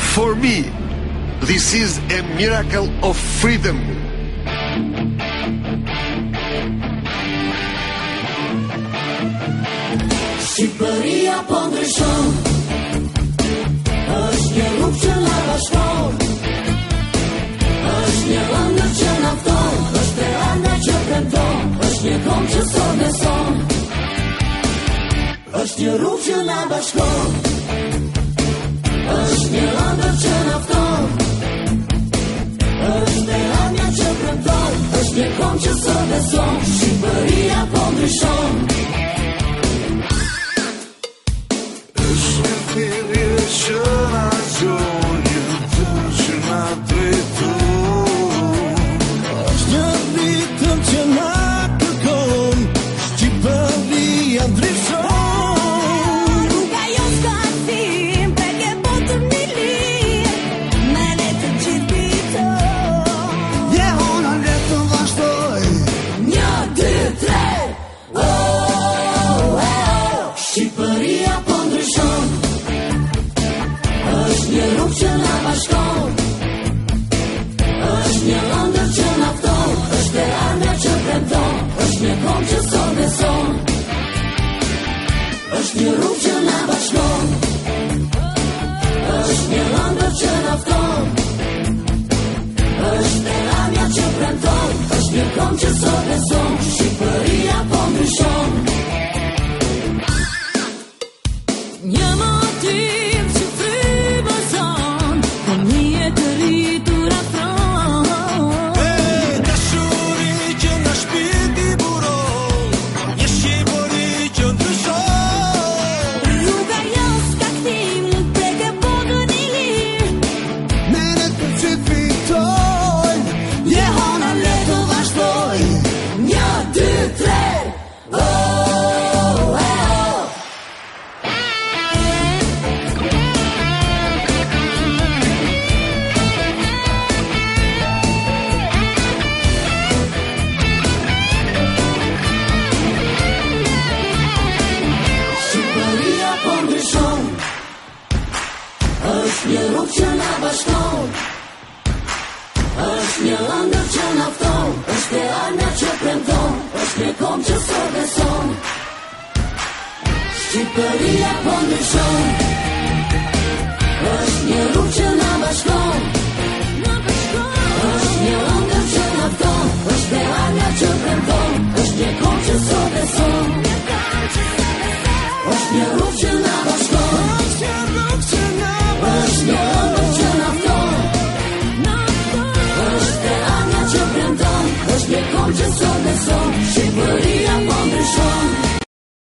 For me, this is a miracle of freedom. Shqipëria po ndryshon, është një rrugë që na bashkon, është një ëndër që na fton, është e ardhmja që premton, është një kom që sot beson, është një rrugë që na bashkon, është një ëndër që na fton, është e ardhmja që premton, është një kom që sot beson, Shqipëria po ndryshon. Është një rrugë që na bashkon, është një ëndër që na fton, është e ardhmja që premton, është një kom që sot beson, Shqipëria po ndryshon. Një motiv që frymëzon, po një jetë të rritur afron. Dashuri që na shpirti buron, një Shqipëri që ndryshon. Është një rrugë që na bashkon, është një ëndër që na fton, është e ardhmja që premton, është një kom që sot beson, Shqipëria po ndryshon. Është një rrugë që na bashkon, është një ëndër që na fton, është e ardhmja që premton, është një kom që sot beson, është një rrugë që na bashkon, është një ëndër që na fton, është e ardhmja që premton, është një kom që sot beson, Shqipëria po ndryshon.